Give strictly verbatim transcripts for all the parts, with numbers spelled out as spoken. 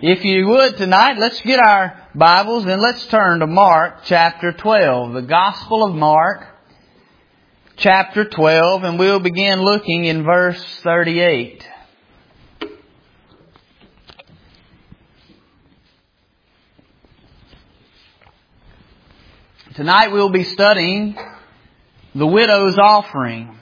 If you would tonight, let's get our Bibles and let's turn to Mark chapter twelve. The Gospel of Mark chapter twelve, and we'll begin looking in verse thirty-eight. Tonight we'll be studying the widow's offering.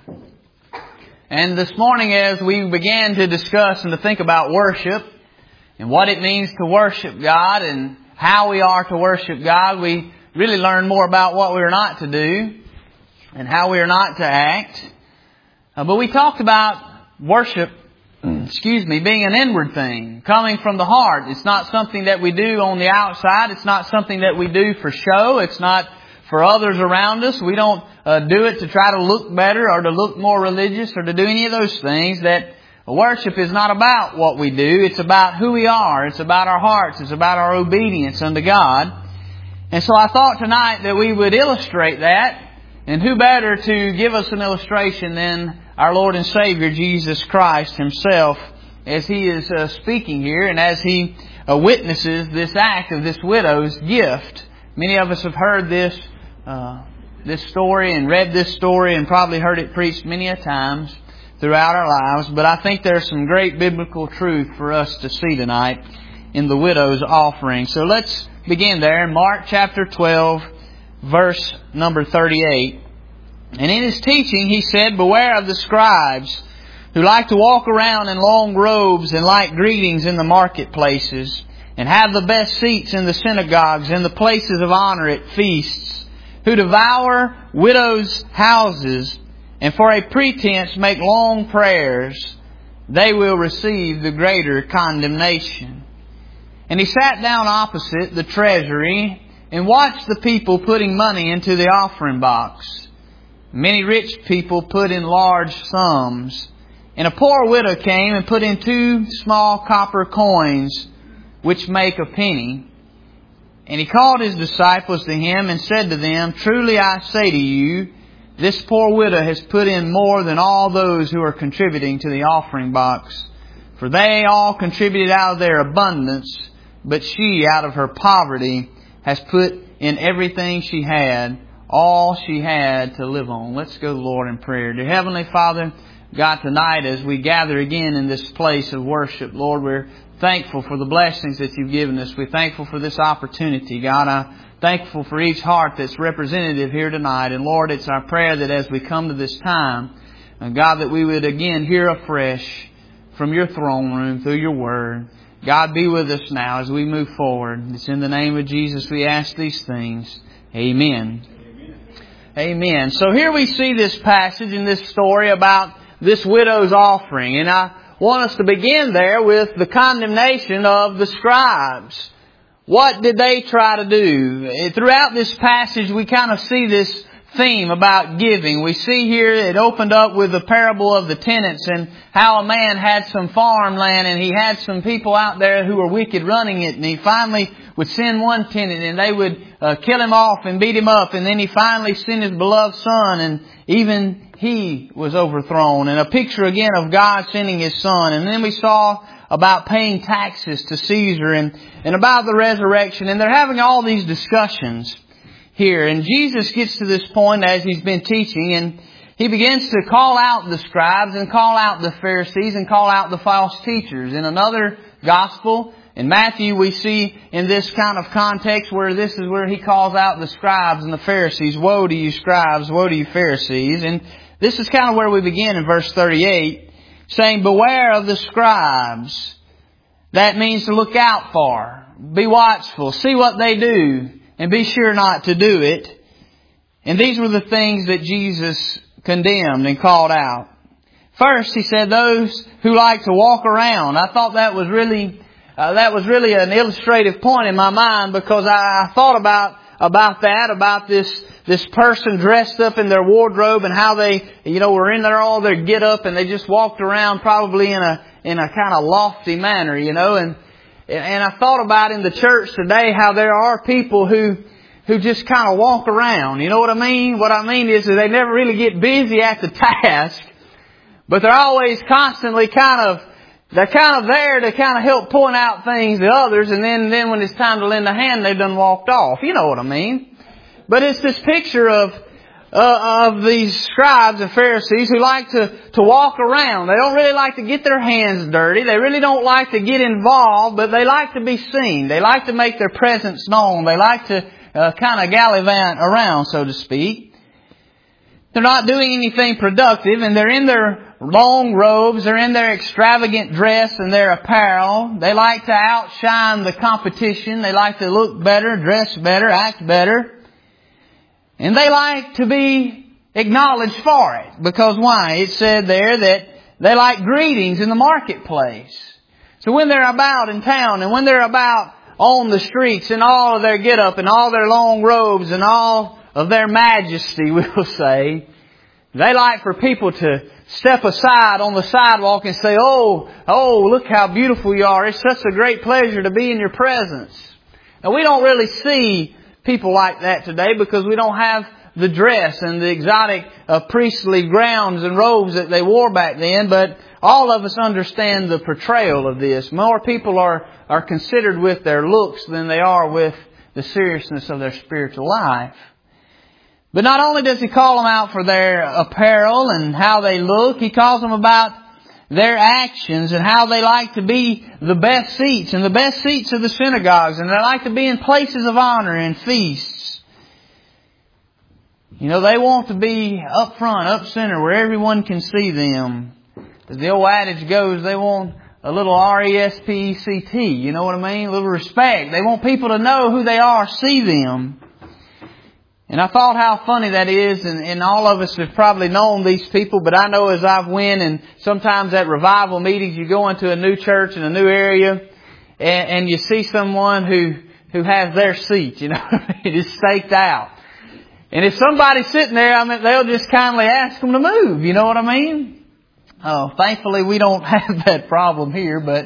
And this morning as we began to discuss and to think about worship and what it means to worship God and how we are to worship God, we really learned more about what we are not to do and how we are not to act. Uh, but we talked about worship, excuse me, being an inward thing, coming from the heart. It's not something that we do on the outside. It's not something that we do for show. It's not for others around us. We don't uh, do it to try to look better or to look more religious or to do any of those things. That worship is not about what we do. It's about who we are. It's about our hearts. It's about our obedience unto God. And so I thought tonight that we would illustrate that. And who better to give us an illustration than our Lord and Savior Jesus Christ Himself, as He is uh, speaking here and as He uh, witnesses this act of this widow's gift. Many of us have heard this uh, this story and read this story and probably heard it preached many a times throughout our lives. But I think there's some great biblical truth for us to see tonight in the widow's offering. So let's begin there in Mark chapter twelve, verse number thirty-eight. And in His teaching He said, "Beware of the scribes who like to walk around in long robes and like greetings in the marketplaces, and have the best seats in the synagogues and the places of honor at feasts, who devour widows' houses, and for a pretense make long prayers. They will receive the greater condemnation." And He sat down opposite the treasury and watched the people putting money into the offering box. Many rich people put in large sums, and a poor widow came and put in two small copper coins, which make a penny. And He called His disciples to Him and said to them, "Truly I say to you, this poor widow has put in more than all those who are contributing to the offering box. For they all contributed out of their abundance, but she out of her poverty has put in everything she had, all she had to live on." Let's go to the Lord in prayer. Dear Heavenly Father, God, tonight as we gather again in this place of worship, Lord, we're thankful for the blessings that You've given us. We're thankful for this opportunity. God, I'm thankful for each heart that's representative here tonight. And Lord, it's our prayer that as we come to this time, and God, that we would again hear afresh from Your throne room through Your Word. God, be with us now as we move forward. It's in the name of Jesus we ask these things. Amen. Amen. Amen. So here we see this passage in this story about this widow's offering. And I want us to begin there with the condemnation of the scribes. What did they try to do? Throughout this passage we kind of see this theme about giving. We see here it opened up with the parable of the tenants and how a man had some farmland and he had some people out there who were wicked running it, and he finally would send one tenant and they would uh, kill him off and beat him up, and then he finally sent his beloved son and even he was overthrown. And a picture again of God sending His Son. And then we saw about paying taxes to Caesar and, and about the resurrection. And they're having all these discussions here. And Jesus gets to this point as He's been teaching, and He begins to call out the scribes and call out the Pharisees and call out the false teachers. In another gospel, in Matthew, we see in this kind of context where this is where He calls out the scribes and the Pharisees. "Woe to you scribes, woe to you Pharisees." And this is kind of where we begin in verse thirty-eight, saying, "Beware of the scribes." That means to look out for, be watchful, see what they do, and be sure not to do it. And these were the things that Jesus condemned and called out. First, He said those who like to walk around. I thought that was really uh, that was really an illustrative point in my mind, because I, I thought about about that, about this this person dressed up in their wardrobe and how they, you know, were in there all their get up and they just walked around probably in a in a kind of lofty manner, you know, and and I thought about in the church today how there are people who who just kind of walk around. You know what I mean? What I mean is that they never really get busy at the task, but they're always constantly kind of they're kind of there to kind of help point out things to others, and then, then when it's time to lend a hand, they've done walked off. You know what I mean? But it's this picture of uh, of these scribes and Pharisees who like to, to walk around. They don't really like to get their hands dirty. They really don't like to get involved, but they like to be seen. They like to make their presence known. They like to uh, kind of gallivant around, so to speak. They're not doing anything productive, and they're in their long robes. They're in their extravagant dress and their apparel. They like to outshine the competition. They like to look better, dress better, act better. And they like to be acknowledged for it. Because why? It said there that they like greetings in the marketplace. So when they're about in town and when they're about on the streets in all of their get-up and all their long robes and all of their majesty, we'll say, they like for people to step aside on the sidewalk and say, oh, oh, look how beautiful you are. It's such a great pleasure to be in your presence. Now, we don't really see people like that today because we don't have the dress and the exotic uh, priestly gowns and robes that they wore back then. But all of us understand the portrayal of this. More people are, are considered with their looks than they are with the seriousness of their spiritual life. But not only does He call them out for their apparel and how they look, He calls them about their actions and how they like to be the best seats and the best seats of the synagogues, and they like to be in places of honor and feasts. You know, they want to be up front, up center, where everyone can see them. As the old adage goes, they want a little R E S P E C T, you know what I mean? A little respect. They want people to know who they are, see them. And I thought how funny that is, and, and all of us have probably known these people, but I know as I've went, and sometimes at revival meetings, you go into a new church in a new area, and, and you see someone who, who has their seat, you know, it is staked out. And if somebody's sitting there, I mean, they'll just kindly ask them to move, you know what I mean? Oh, thankfully we don't have that problem here, but,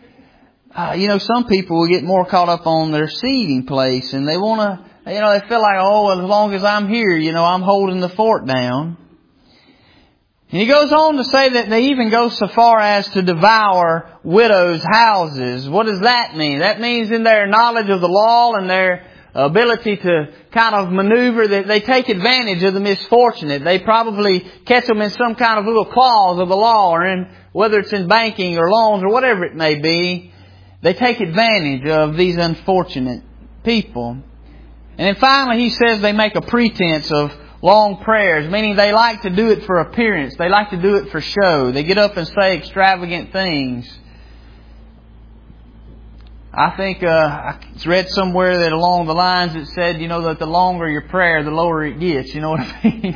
uh, you know, some people will get more caught up on their seating place, and they want to, you know, they feel like, oh, well, as long as I'm here, you know, I'm holding the fort down. And he goes on to say that they even go so far as to devour widows' houses. What does that mean? That means in their knowledge of the law and their ability to kind of maneuver, that they take advantage of the misfortunate. They probably catch them in some kind of little clause of the law, or in, whether it's in banking or loans or whatever it may be, they take advantage of these unfortunate people. And then finally he says they make a pretense of long prayers, meaning they like to do it for appearance. They like to do it for show. They get up and say extravagant things. I think uh, I read somewhere that along the lines it said, you know, that the longer your prayer, the lower it gets. You know what I mean?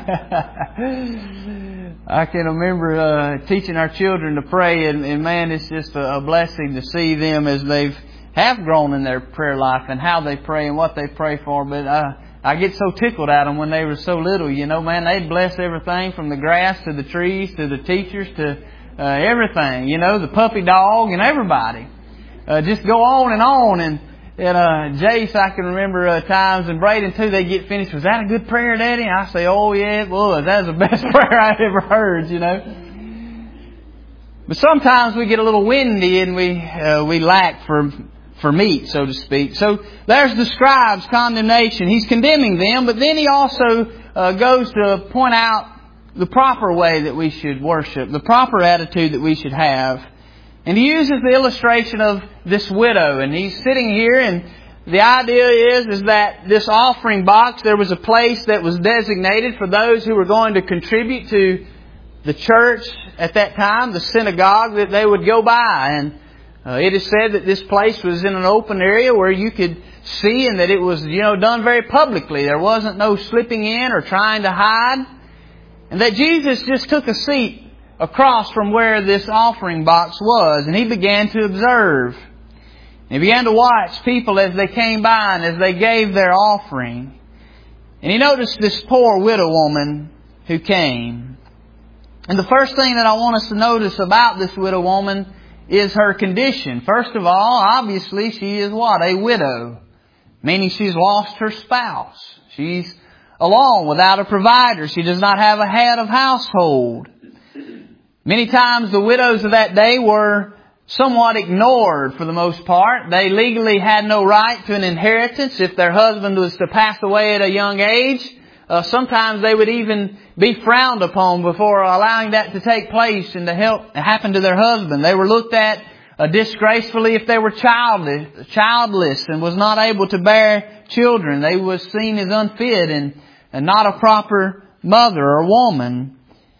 I can remember uh, teaching our children to pray, and, and man, it's just a, a blessing to see them as they've have grown in their prayer life and how they pray and what they pray for. But uh, I get so tickled at them when they were so little. You know, man, they'd bless everything from the grass to the trees to the teachers to uh, everything. You know, the puppy dog and everybody. Uh, just go on and on. And, and uh, Jace, I can remember uh, times, and Braden too, they get finished. Was that a good prayer, Daddy? I say, oh yeah, it was. That was the best prayer I've ever heard, you know. But sometimes we get a little windy and we uh, we lack for for meat, so to speak. So there's the scribe's condemnation. He's condemning them, but then he also uh, goes to point out the proper way that we should worship, the proper attitude that we should have. And he uses the illustration of this widow, and he's sitting here, and the idea is, is that this offering box, there was a place that was designated for those who were going to contribute to the church at that time, the synagogue, that they would go by. And uh, it is said that this place was in an open area where you could see, and that it was, you know, done very publicly. There wasn't no slipping in or trying to hide. And that Jesus just took a seat across from where this offering box was, and He began to observe. He began to watch people as they came by and as they gave their offering. And He noticed this poor widow woman who came. And the first thing that I want us to notice about this widow woman is her condition. First of all, obviously she is what? A widow. Meaning she's lost her spouse. She's alone without a provider. She does not have a head of household. Many times the widows of that day were somewhat ignored for the most part. They legally had no right to an inheritance. If their husband was to pass away at a young age, uh, sometimes they would even be frowned upon before allowing that to take place and to help happen to their husband. They were looked at uh, disgracefully if they were childless, childless and was not able to bear children. They was seen as unfit and, and not a proper mother or woman.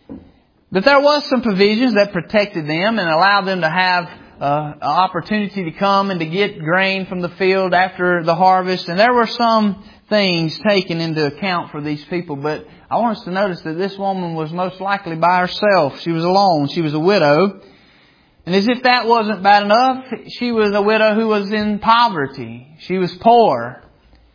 But there was some provisions that protected them and allowed them to have uh, an opportunity to come and to get grain from the field after the harvest. And there were some things taken into account for these people. But I want us to notice that this woman was most likely by herself. She was alone. She was a widow. And as if that wasn't bad enough, she was a widow who was in poverty. She was poor.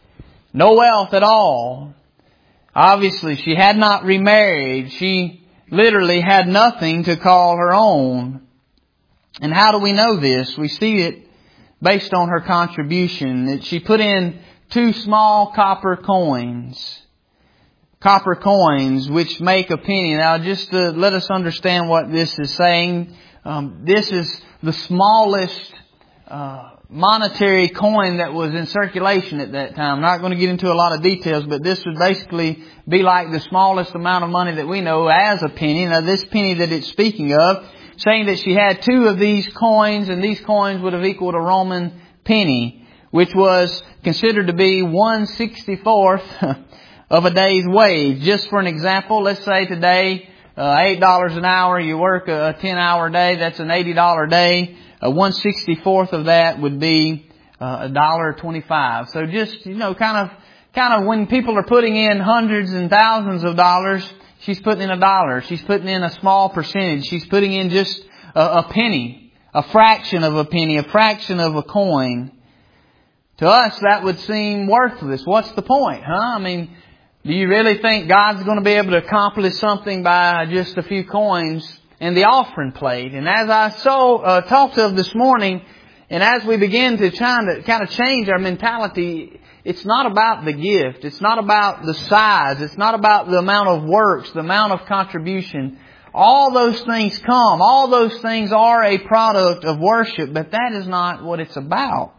No wealth at all. Obviously, she had not remarried. She literally had nothing to call her own. And how do we know this? We see it based on her contribution. That she put in two small copper coins. Copper coins which make a penny. Now just to let us understand what this is saying. Um, this is the smallest uh, monetary coin that was in circulation at that time. I'm not going to get into a lot of details, but this would basically be like the smallest amount of money that we know as a penny. Now this penny that it's speaking of, saying that she had two of these coins, and these coins would have equaled a Roman penny, which was considered to be one sixty-fourth of a day's wage. Just for an example, let's say today, uh, eight dollars an hour, you work a ten hour day, that's an eighty dollar day. Uh, one sixty-fourth of that would be uh, a dollar twenty-five. So just, you know, kind of, kind of when people are putting in hundreds and thousands of dollars, she's putting in a dollar. She's putting in a small percentage. She's putting in just a, a penny, a fraction of a penny, a fraction of a coin. To us, that would seem worthless. What's the point, huh? I mean, do you really think God's going to be able to accomplish something by just a few coins in the offering plate? And as I so uh, talked of this morning, and as we begin to try to kind of change our mentality, it's not about the gift. It's not about the size. It's not about the amount of works, the amount of contribution. All those things come. All those things are a product of worship, but that is not what it's about.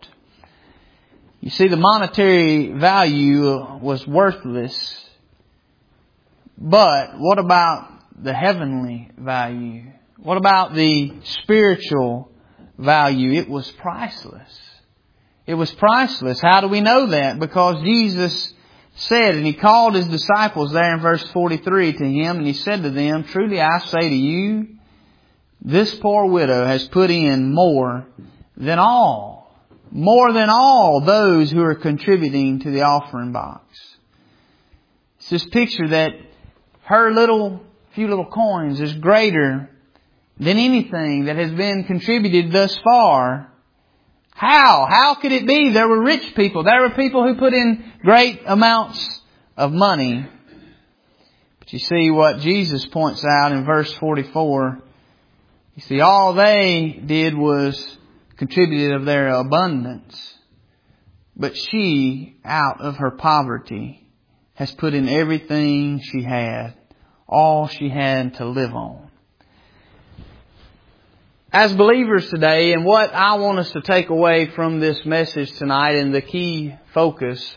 You see, the monetary value was worthless. But what about the heavenly value? What about the spiritual value? It was priceless. It was priceless. How do we know that? Because Jesus said, and He called His disciples there in verse forty-three to Him, and He said to them, "Truly I say to you, this poor widow has put in more than all, more than all those who are contributing to the offering box." It's this picture that her little few little coins is greater than anything that has been contributed thus far. How? How could it be? There were rich people. There were people who put in great amounts of money. But you see what Jesus points out in verse forty-four. You see, all they did was contributed of their abundance. But she, out of her poverty, has put in everything she had. All she had to live on. As believers today, and what I want us to take away from this message tonight, and the key focus,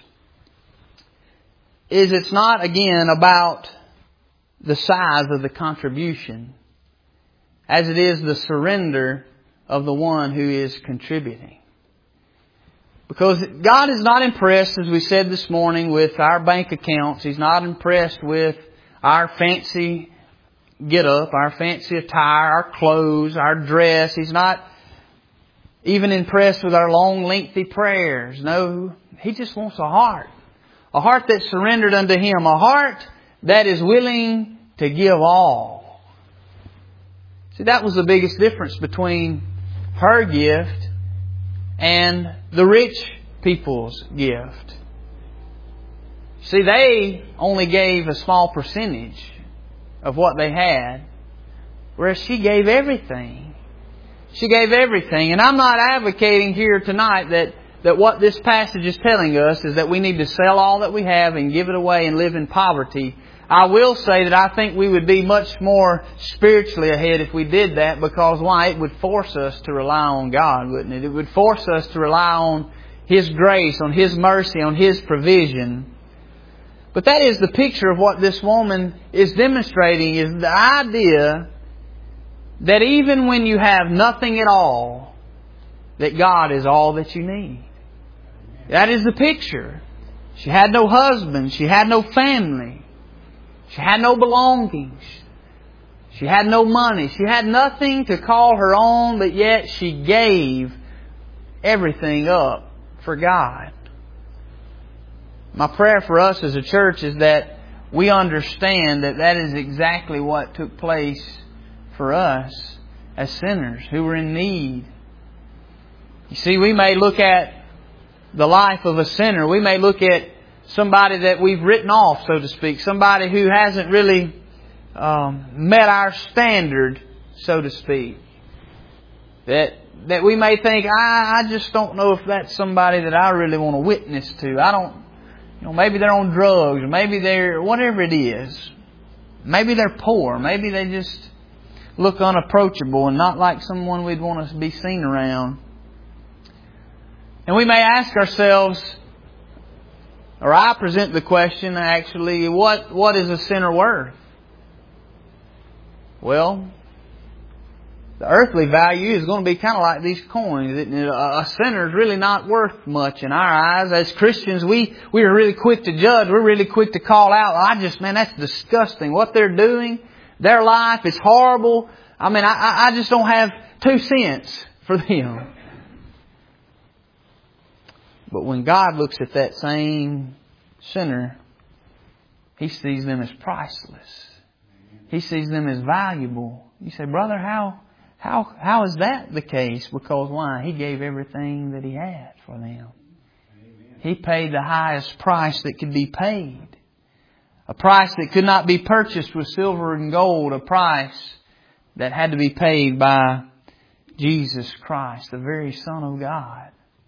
is it's not again about the size of the contribution, as it is the surrender of the one who is contributing. Because God is not impressed, as we said this morning, with our bank accounts. He's not impressed with our fancy get up, our fancy attire, our clothes, our dress. He's not even impressed with our long, lengthy prayers. No, He just wants a heart. A heart that's surrendered unto Him. A heart that is willing to give all. See, that was the biggest difference between her gift and the rich people's gift. See, they only gave a small percentage of what they had, whereas she gave everything. She gave everything. And I'm not advocating here tonight that, that what this passage is telling us is that we need to sell all that we have and give it away and live in poverty. I will say that I think we would be much more spiritually ahead if we did that, because why? It would force us to rely on God, wouldn't it? It would force us to rely on His grace, on His mercy, on His provision. But that is the picture of what this woman is demonstrating, is the idea that even when you have nothing at all, that God is all that you need. That is the picture. She had no husband. She had no family. She had no belongings. She had no money. She had nothing to call her own, but yet she gave everything up for God. My prayer for us as a church is that we understand that that is exactly what took place for us as sinners who were in need. You see, we may look at the life of a sinner. We may look at somebody that we've written off, so to speak. Somebody who hasn't really um, met our standard, so to speak. That that we may think, I, I just don't know if that's somebody that I really want to witness to. I don't, you know, maybe they're on drugs, or maybe they're, whatever it is. Maybe they're poor. Maybe they just look unapproachable and not like someone we'd want to be seen around. And we may ask ourselves, or I present the question actually, what, what is a sinner worth? Well, the earthly value is going to be kind of like these coins. A sinner is really not worth much in our eyes. As Christians, we, we are really quick to judge. We're really quick to call out, I just, man, that's disgusting. What they're doing, their life is horrible. I mean, I, I just don't have two cents for them. But when God looks at that same sinner, He sees them as priceless. He sees them as valuable. You say, brother, how how how is that the case? Because why? He gave everything that He had for them. Amen. He paid the highest price that could be paid. A price that could not be purchased with silver and gold. A price that had to be paid by Jesus Christ, the very Son of God.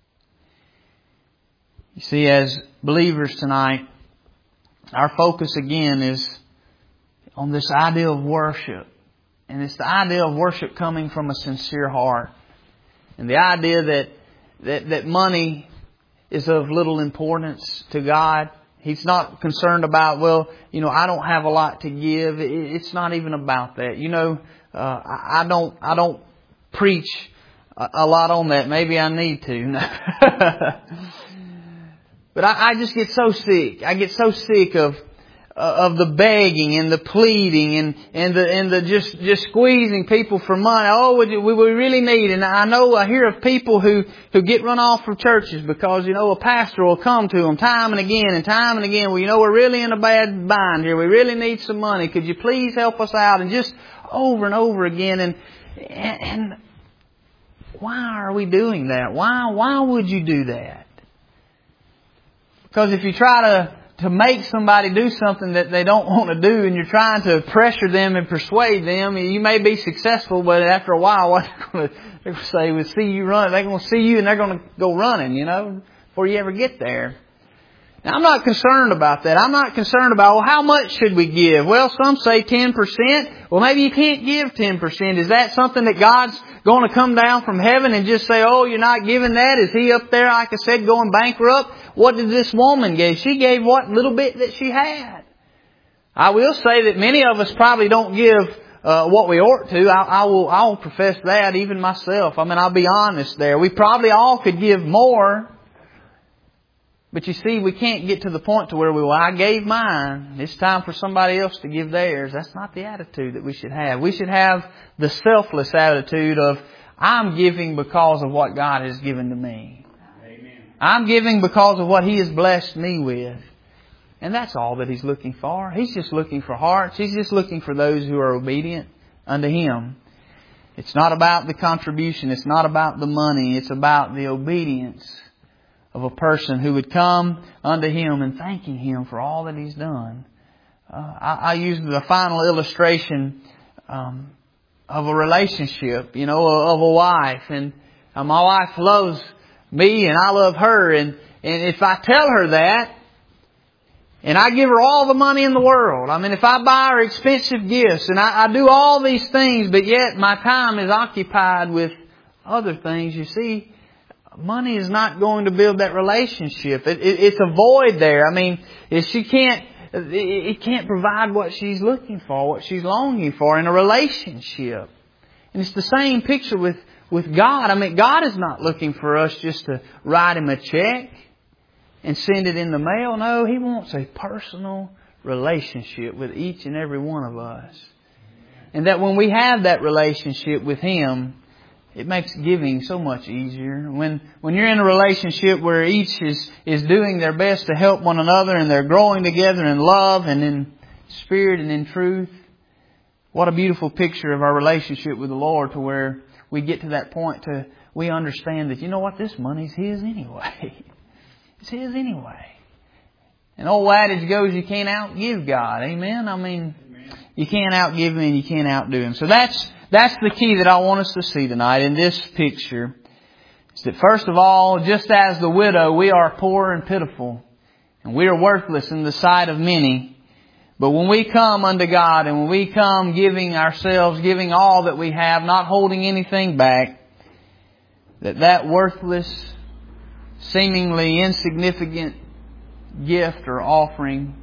You see, as believers tonight, our focus again is on this idea of worship. And it's the idea of worship coming from a sincere heart. And the idea that, that, that money is of little importance to God. He's not concerned about, well, you know, I don't have a lot to give. It's not even about that. You know, uh, I don't, I don't preach a, a lot on that. Maybe I need to. But I, I just get so sick. I get so sick of uh, of the begging and the pleading and and the and the just just squeezing people for money. Oh, we we really need. And I know I hear of people who who get run off from churches because, you know, a pastor will come to them time and again and time and again. Well, you know, we're really in a bad bind here. We really need some money. Could you please help us out? And just over and over again. And and why are we doing that? Why why would you do that? Because if you try to, to make somebody do something that they don't want to do, and you're trying to pressure them and persuade them, you may be successful, but after a while, what they're going to, they're going to say, we'll see you run. They're going to see you and they're going to go running, you know, before you ever get there. Now, I'm not concerned about that. I'm not concerned about, well, how much should we give? Well, some say ten percent. Well, maybe you can't give ten percent. Is that something that God's going to come down from heaven and just say, oh, you're not giving that? Is He up there, like I said, going bankrupt? What did this woman give? She gave what little bit that she had. I will say that many of us probably don't give uh, what we ought to. I, I will I will profess that, even myself. I mean, I'll be honest there. We probably all could give more. But you see, we can't get to the point to where we, well, I gave mine. It's time for somebody else to give theirs. That's not the attitude that we should have. We should have the selfless attitude of, I'm giving because of what God has given to me. Amen. I'm giving because of what He has blessed me with. And that's all that He's looking for. He's just looking for hearts. He's just looking for those who are obedient unto Him. It's not about the contribution. It's not about the money. It's about the obedience of a person who would come unto Him and thanking Him for all that He's done. Uh, I, I use the final illustration um, of a relationship, you know, of a wife. And uh, my wife loves me and I love her. And, and if I tell her that, And I give her all the money in the world. I mean, if I buy her expensive gifts and I, I do all these things, but yet my time is occupied with other things, you see, money is not going to build that relationship. It, it, it's a void there. I mean, if she can't, it, it can't provide what she's looking for, what she's longing for in a relationship. And it's the same picture with, with God. I mean, God is not looking for us just to write Him a check and send it in the mail. No, He wants a personal relationship with each and every one of us. And that when we have that relationship with Him, it makes giving so much easier. When when you're in a relationship where each is, is doing their best to help one another and they're growing together in love and in spirit and in truth, what a beautiful picture of our relationship with the Lord, to where we get to that point to we understand that, you know what, this money's His anyway. It's His anyway. An old adage goes, you can't outgive God. Amen? I mean, you can't outgive Him and you can't outdo Him. So that's that's the key that I want us to see tonight in this picture. Is that first of all, just as the widow, we are poor and pitiful. And we are worthless in the sight of many. But when we come unto God and when we come giving ourselves, giving all that we have, not holding anything back, that that worthless, seemingly insignificant gift or offering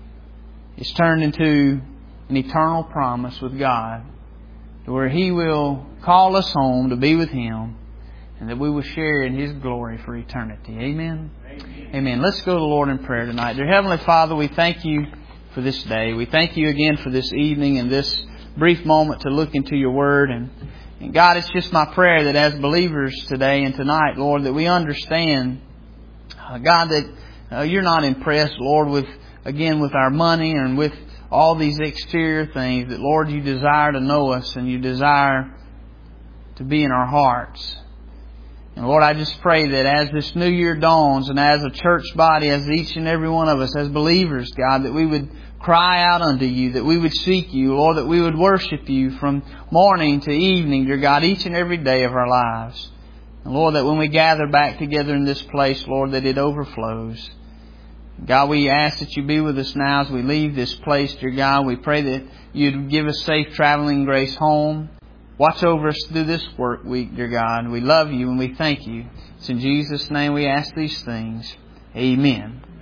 is turned into an eternal promise with God, where He will call us home to be with Him, and that we will share in His glory for eternity. Amen? Amen. Amen. Let's go to the Lord in prayer tonight. Dear Heavenly Father, we thank You for this day. We thank You again for this evening and this brief moment to look into Your Word. And, and God, it's just my prayer that as believers today and tonight, Lord, that we understand, uh, God, that uh, You're not impressed, Lord, with, again, with our money and with all these exterior things. That, Lord, You desire to know us and You desire to be in our hearts. And Lord, I just pray that as this new year dawns and as a church body, as each and every one of us, as believers, God, that we would cry out unto You, that we would seek You, Lord, that we would worship You from morning to evening, dear God, each and every day of our lives. And Lord, that when we gather back together in this place, Lord, that it overflows. God, we ask that You be with us now as we leave this place, dear God. We pray that You'd give us safe traveling grace home. Watch over us through this work week, dear God. We love You and we thank You. It's in Jesus' name we ask these things. Amen.